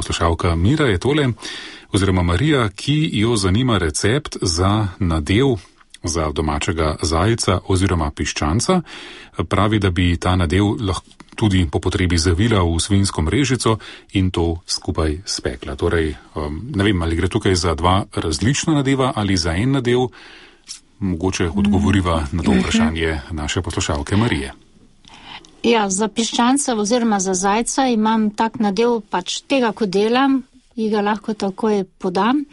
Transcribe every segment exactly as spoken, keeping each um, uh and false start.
poslušalka Mira je tole, oziroma Marija, ki jo zanima recept za nadev za domačega zajca oziroma piščanca. Pravi, da bi ta nadev lahko tudi po potrebi zavila v svinjsko mrežico in to skupaj spekla. Torej, ne vem, ali gre tukaj za dva različna nadeva ali za en nadev. Mogoče odgovoriva na to vprašanje naše poslušalke Marije. Ja, za piščanca oziroma za zajca imam tak nadev, pač tega, ko delam, in ga lahko takoj podam.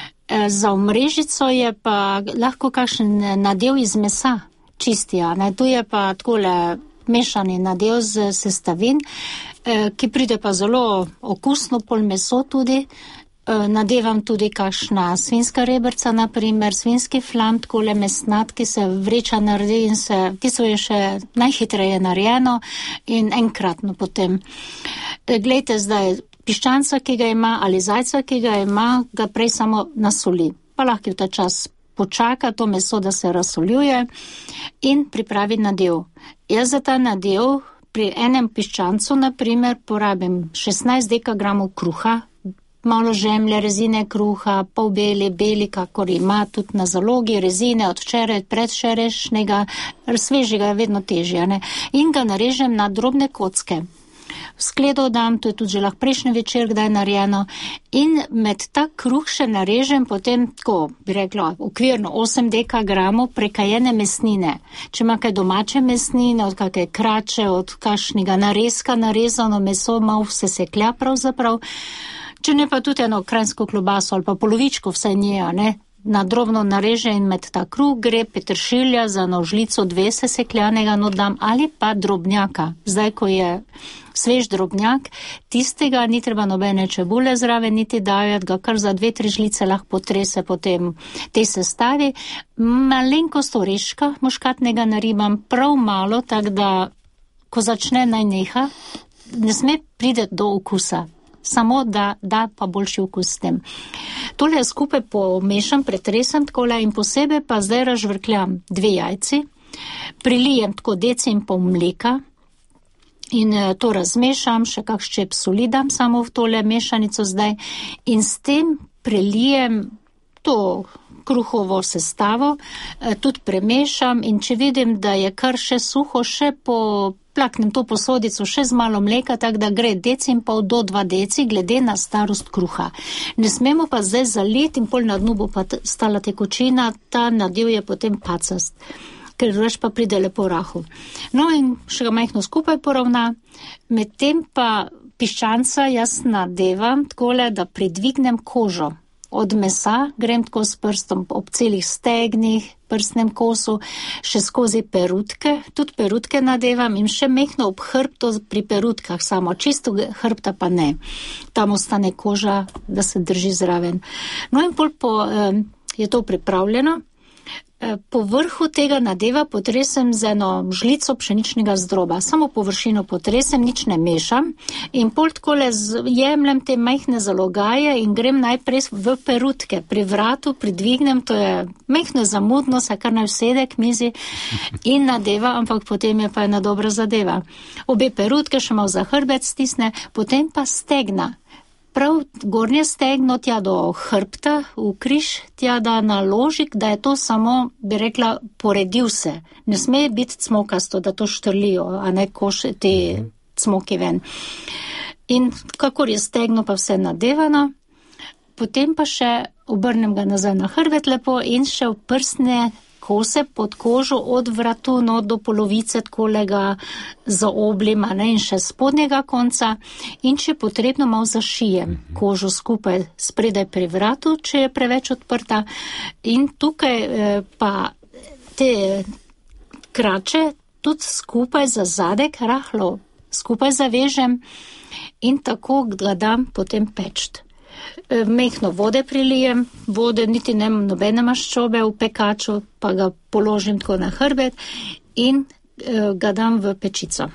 Za mrežico je pa lahko kakšen nadev iz mesa, čistija. Ne? Tu je pa takole mešani nadev z sestavin, ki pride pa zelo okusno, pol meso tudi. Nadevam tudi kakšna svinjska rebrca, naprimer svinjski flam, takole mesnat, ki se vreča naredi in se, ki so je še najhitreje narejeno in enkratno potem. Glejte zdaj, piščanca, ki ga ima, ali zajca, ki ga ima, ga prej samo nasoli. Pa lahko v ta čas počaka to meso, da se razsoljuje in pripravi nadev. Jaz za ta nadev pri enem piščancu, naprimer, porabim šestnajst dekagramov kruha, malo žemlje, rezine kruha, pol beli, beli, kakor ima, tudi na zalogi, rezine od včeraj, predvčerajšnjega, svežega je vedno težje, ne? In ga narežem na drobne kocke. V skledo dam, to je tudi že lahko prejšnji večer, kdaj narejeno, in med ta kruh še narežem potem, tako bi rekla, okvirno osem dekagramov prekajene mesnine. Če ima kaj domače mesnine, od kakaj krače, od kakšnega narezka narezano meso, malo se seklja pravzaprav. Če ne pa tudi eno kranjsko klobaso ali pa polovičko vsaj njeja, ne, na drobno nareže in med ta kruh gre peteršilja za nožlico dve sesekljanega nodam ali pa drobnjaka. Zdaj, ko je svež drobnjak, tistega ni treba nobene čebule zraven niti dajati, ga kar za dve, tri žlice lahko potrese potem tej sestavi. Malenkost oreška muškatnega naribam, prav malo, tak da, ko začne naj neha, ne sme priti do okusa. Samo da da pa boljši okus s tem. Tole skupaj pomešam, pretresem takole in posebej pa zdaj razžvrkljam dve jajci, prilijem tako deci in pol mleka in to razmešam, še kak ščep soli dam samo v tole mešanico zdaj in s tem prelijem to kruhovo sestavo, tudi premešam in če vidim, da je kar še suho, še po plaknem to posodico še z malo mleka, tak da gre deci in pol do dva deci, glede na starost kruha. Ne smemo pa zdaj zaliti in pol na dnu bo pa stala tekočina, ta nadev je potem pacast, ker reč pa pride lepo rahu. No in še ga majhno skupaj poravna, medtem pa piščanca jaz nadevam takole, da pridvignem kožo. Od mesa grem tako s prstom ob celih stegnih, prstnem kosu, še skozi perutke, tudi perutke nadevam in še mehno ob hrbto pri perutkah samo, čisto hrbta pa ne. Tam ostane koža, da se drži zraven. No in pol po, eh, je to pripravljeno. Po vrhu tega nadeva potresem z eno žlico pšeničnega zdroba. Samo površino potresem, nič ne mešam in pol takole jemljem te majhne zalogaje in grem najprej v perutke. Pri vratu pridvignem, to je majhno zamudno, se kar naj vsede k mizi in nadeva, ampak potem je pa ena dobra zadeva. Obe perutke še malo za hrbet stisne, potem pa stegna. Prav gornje stegno tja do hrbta, v križ, tja da naložik, da je to samo, bi rekla, poredil se. Ne sme biti cmokasto, da to štrlijo, a ne koš te cmoki ven. In kakor je stegno pa vse nadevano, potem pa še obrnem ga nazaj na hrbet lepo in še v prstne kose pod kožo od vratu no, do polovice tkolega zaoblima ne, in še spodnjega konca in če potrebno malo zašijem kožo skupaj spredaj pri vratu, če je preveč odprta in tukaj eh, pa te krače tudi skupaj za zadek rahlo skupaj zavežem in tako ga dam potem pečt. Mehno vode prilijem, vode niti ne nobene maščobe v pekaču, pa ga položim tako na hrbet in eh, ga dam v pečico.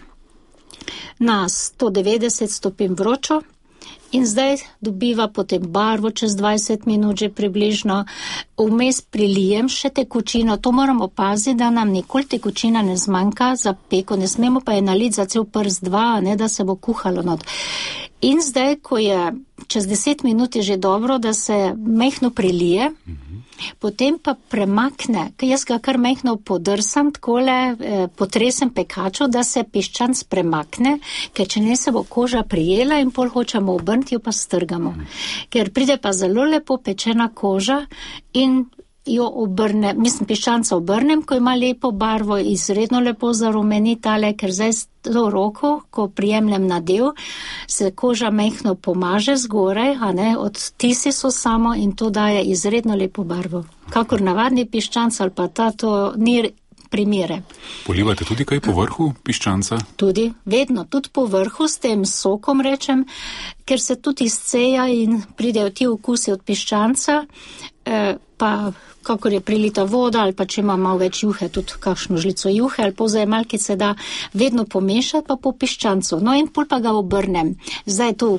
Na sto devetdeset stopinj vročo in zdaj dobiva potem barvo čez dvajset minut že približno. Vmes prilijem še tekočino, to moramo paziti, da nam nikoli tekočina ne zmanjka za peko, ne smemo pa je naliti za cel prst dva, ne da se bo kuhalo not. In zdaj, ko je čez deset minut je že dobro, da se mehno prilije, mm-hmm. potem pa premakne, jaz ga kar mehno podrsam, takole eh, potresem pekačo, da se piščanc premakne, ker če ne se bo koža prijela in pol hočemo obrniti, jo pa strgamo. Mm-hmm. Ker pride pa zelo lepo pečena koža in jo obrne, mislim, piščanca obrnem, ko ima lepo barvo, izredno lepo zarumeni tale, ker zdaj s to roko, ko prijemljem nadev, se koža mehno pomaže zgoraj, a ne, odtisi so samo in to daje izredno lepo barvo. Kakor navadni piščanc ali pa ta, to ni primere. Polivate tudi kaj po vrhu piščanca? Tudi, vedno, tudi po vrhu s tem sokom rečem, ker se tudi izceja in pridejo ti okusi od piščanca, eh, pa kakor je prilita voda ali pa če ima malo več juhe, tudi kakšno žlico juhe ali pozaj malki se da vedno pomešati pa po piščancu. No in pol pa ga obrnem. Zdaj tu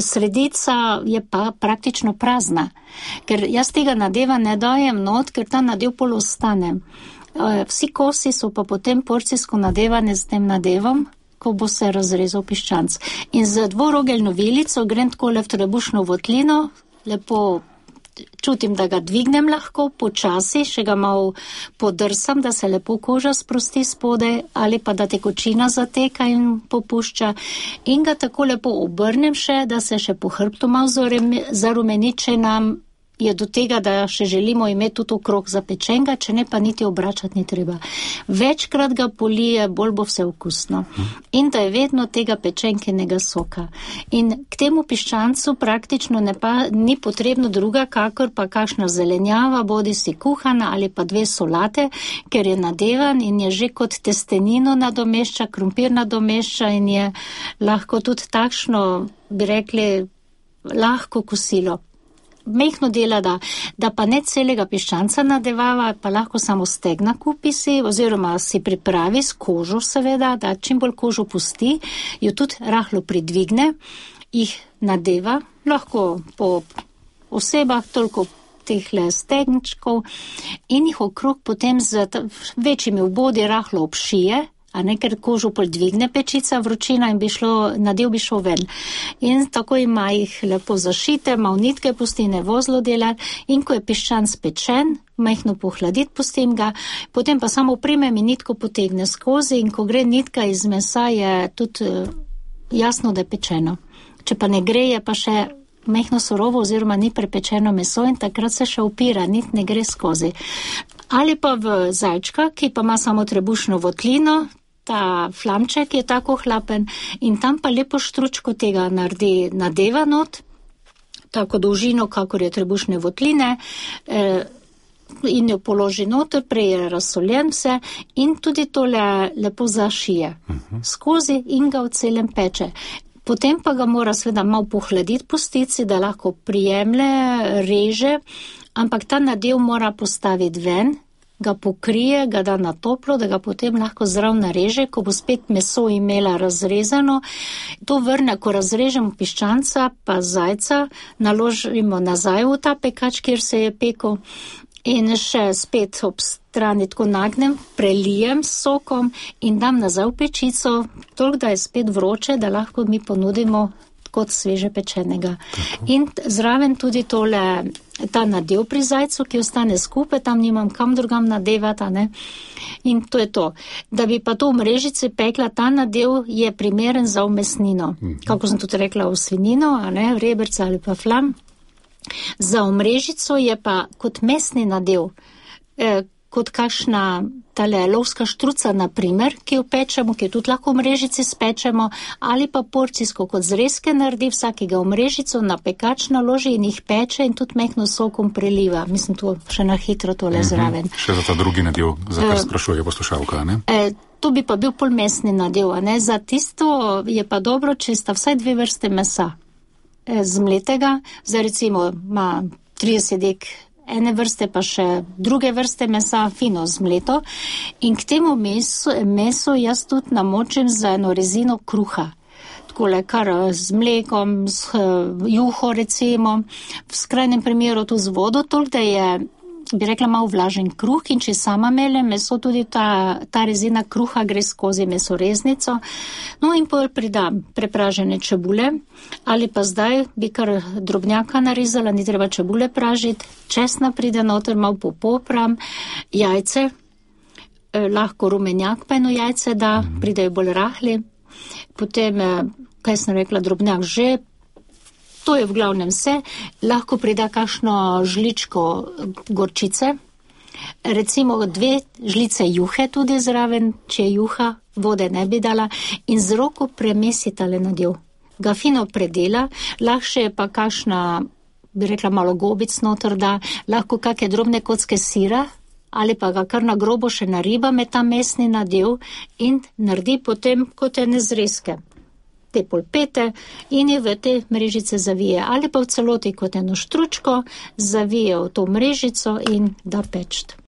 sredica je pa praktično prazna, ker jaz tega nadeva ne dajem not, ker ta nadev pol ostane. Vsi kosi so pa potem porcijsko nadevane s tem nadevom, ko bo se razrezal piščanc. In z dvorogeljno vilico grem takole v trebušno votlino, lepo čutim, da ga dvignem lahko, počasi, še ga malo podrsam, da se lepo koža sprosti spodaj, ali pa da tekočina zateka in popušča. In ga tako lepo obrnem še, da se še po hrbtu malo zarumeni, če nam je do tega, da še želimo imeti tudi okrog zapečenega, če ne pa niti obračati ni treba. Večkrat ga polije, bolj bo vse okusno. In da je vedno tega pečenkenega soka. In k temu piščancu praktično ne pa, ni potrebno druga, kakor pa kakšna zelenjava, bodi si kuhana ali pa dve solate, ker je nadevan in je že kot testenino nadomešča, krompir nadomešča in je lahko tudi takšno, bi rekli, lahko kosilo. Mehno dela, da, da pa ne celega piščanca nadevava, pa lahko samo stegna kupi si, oziroma si pripravi s kožo seveda, da čim bolj kožo pusti, jo tudi rahlo pridvigne, jih nadeva, lahko po osebah toliko tehle stegnčkov in jih okrog potem z večjimi obodi rahlo obšije, a ne, ker kožo pol dvigne pečica, vročina in bi šlo, nadev bi šel ven. In tako ima jih lepo zašite, malo nitke pusti, ne vozlo dela in ko je piščanc pečen, majhno pohladiti pustim ga, potem pa samo primem in nitko potegne skozi in ko gre nitka iz mesa, je tudi jasno, da je pečeno. Če pa ne gre, je pa še mehno surovo oziroma ni prepečeno meso in takrat se še upira, nit ne gre skozi. Ali pa v zajčka, ki pa ima samo trebušno votlino, ta flamček je tako hlapen in tam pa lepo štručko tega naredi nadeva not, tako dolžino, kakor je trebušne votline, eh, in jo položi noter, prej je razsoljen vse in tudi tole lepo zašije uh-huh. skozi in ga v celem peče. Potem pa ga mora seveda malo pohladiti pustici, da lahko prijemlje, reže, ampak ta nadev mora postaviti ven, ga pokrije, ga da na toplo, da ga potem lahko zraven nareže, ko bo spet meso imela razrezano. To vrne, ko razrežemo piščanca pa zajca, naložimo nazaj v ta pekač, kjer se je pekel in še spet ob strani tako nagnem, prelijem s sokom in dam nazaj v pečico, toliko da je spet vroče, da lahko mi ponudimo kot sveže pečenega. Tako. In zraven tudi tole, ta nadev pri zajcu, ki ostane skupaj, tam nimam kam drugam nadevati, ne? In to je to. Da bi pa to v mrežici pekla, ta nadev je primeren za omesnino. Mhm. Kako sem tudi rekla, v svinino, a ne, v rebrca ali pa flam. Za omrežico je pa kot mesni nadev, eh, kot kakšna tale lovska štruca, na primer, ki jo pečemo, ki jo tudi lahko v mrežici spečemo, ali pa porcijsko kot zrezke naredi, vsakega v mrežico na pekač naloži in jih peče in tudi mehno sokom preliva. Mislim, to še na hitro tole mm-hmm. zraven. Še za ta drugi nadev, za kar sprašuje poslušalka, ne? E, to bi pa bil polmesni nadev, a ne? Za tisto je pa dobro, če sta vsaj dve vrste mesa e, zmletega, za recimo ima trideset dek ene vrste pa še druge vrste mesa, fino zmleto. In k temu mesu, meso jaz tudi namočim za eno rezino kruha. Takole kar z mlekom, z juho recimo, v skrajnem primeru to z vodo, toliko da je bi rekla, malo vlažen kruh in če sama meljem meso, tudi ta, ta rezina kruha gre skozi mesoreznico. No in pol pridam prepražene čebule ali pa zdaj bi kar drobnjaka narezala, ni treba čebule pražiti, česna pride noter, malo popopram, jajce, eh, lahko rumenjak pa eno jajce da, pridejo bolj rahli, potem, eh, kaj sem rekla, drobnjak že, to je v glavnem vse, lahko prida kakšno žličko gorčice, recimo dve žlice juhe tudi zraven, če je juha, vode ne bi dala in z roko premesitale nadev. Ga fino predela, lahko je pa kakšna, bi rekla, malo gobic noter da, lahko kakšne drobne kocke sira, ali pa ga kar na grobo še nariba med ta mesni nadev in naredi potem kot ene zrezke. Te polpete in je v te mrežice zavije ali pa v celoti kot eno štručko zavije v to mrežico in da peč.